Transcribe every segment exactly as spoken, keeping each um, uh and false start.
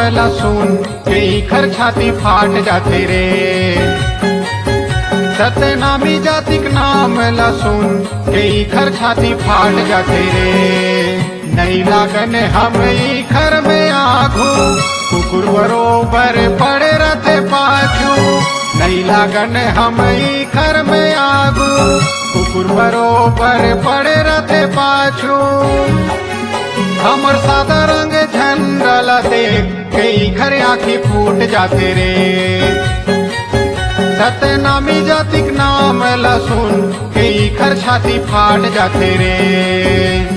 लहसुन कई खर छाती फाट जाते रे। सतनामी जाति के नाम लहसुन कई खर छाती फाट जाते रे। नहीं लागन हम ई खर में आघू कुकुर बरोबर पड़े रहते पाछू। नहीं लागन हम ई खर में आगू कुकुर बरोबर पड़े रहते पाछू। हमर सादा रंग झंडा देख कई घर आँखी फूट जाते रे। सतनामी जाति के नाम लहसुन कई खर छाती फाट जाते रे।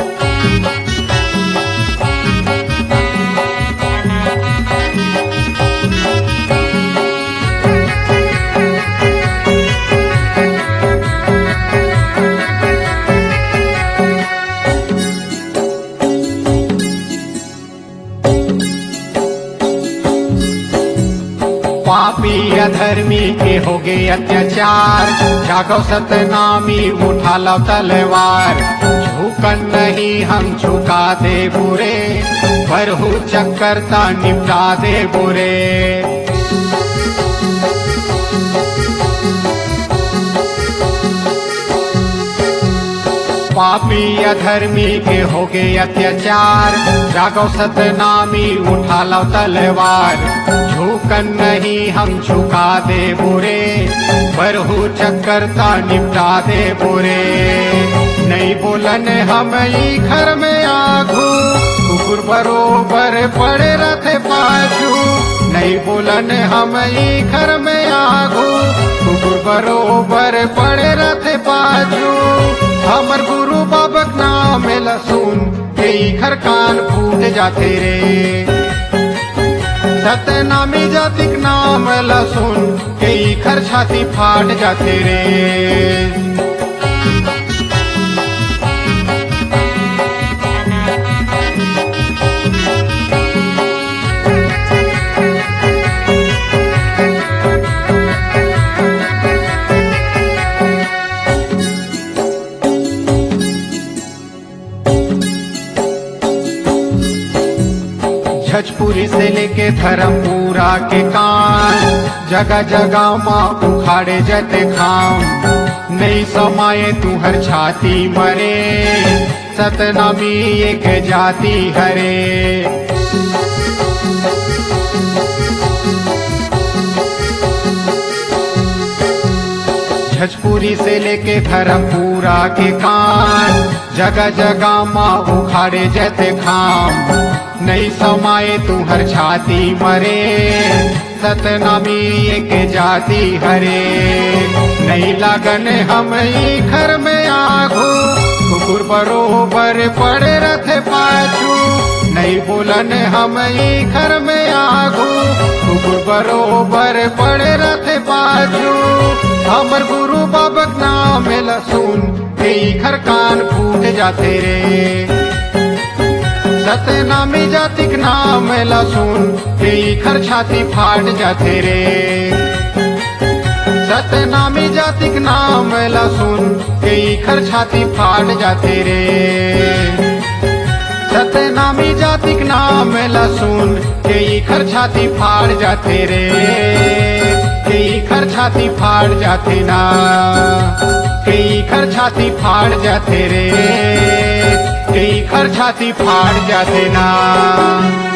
पापी अधर्मी के हो गए अत्याचार, जागो सतनामी उठा लो तलवार। झुकन नहीं हम झुका दे बुरे, बरहु चक्करता निपटा दे बुरे। पापी अधर्मी के हो गए अत्याचार, जागो सतनामी उठा लो तलवार। झुकन नहीं हम झुका दे बुरे, बरहु चक्करता निपटा दे बुरे। नहीं बोलन हम ई घर में आघू कुकुर बरोबर पड़े रहते पाछू। नहीं बोलन हम ई घर में आघू कुकुर बरोबर पड़े रहते पाछू। हमर गुरु बाबक नाम लहसुन कई घर कान फूट जाते रे। सतनामी जाति के नाम लहसुन कई खर छाती फाट जाते रे। झजपुरी से लेके धर्मपुरा के कान, जगह जगह माँ उखाड़े जते खाम। नहीं समाये तू हर छाती मरे, सतनामी एक जाति हरे। झजपुरी से लेके धर्मपुरा के कान, जगह जगह माँ उखाड़े जते खाम। नहीं समाये तू हर छाती मरे, सतनामी एक जाति हरे। नहीं लागन हम ई घर में आघू कुकुर बरोबर पड़े रहते पाछू। नहीं बोलन हम ई घर में आघू कुकुर बरोबर पड़े रहते पाछू। हमर गुरु बाबक नाम लहसुन कई घर कान फूट जाते रे। सतनामी जाति के नाम लहसुन कई खर छाती फाट जाते रे। सतनामी जाति के नाम लहसुन कई खर छाती फाट जाते रे। सतनामी जाति के नाम लहसुन कई खर छाती फाट जाते रे। कई खर छाती फाट जाते ना, कई खर छाती फाट जाते रे। कई खर छाती फाट जाते ना।